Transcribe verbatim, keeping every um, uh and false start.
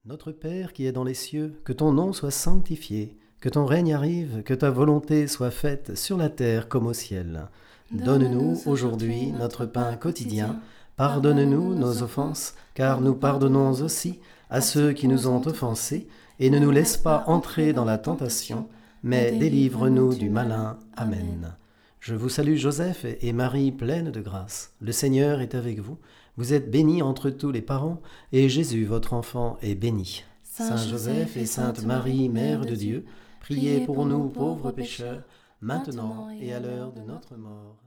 Notre Père qui es dans les cieux, que ton nom soit sanctifié, que ton règne arrive, que ta volonté soit faite sur la terre comme au ciel. Donne-nous aujourd'hui notre pain quotidien. Pardonne-nous nos offenses, car nous pardonnons aussi à ceux qui nous ont offensés, et ne nous laisse pas entrer dans la tentation, mais délivre-nous du malin. Amen. Je vous salue Joseph et Marie pleine de grâce. Le Seigneur est avec vous. Vous êtes bénie entre tous les parents, et Jésus, votre enfant, est béni. Saint Joseph et Sainte Marie, Mère de Dieu, priez pour nous pauvres pécheurs, maintenant et à l'heure de notre mort.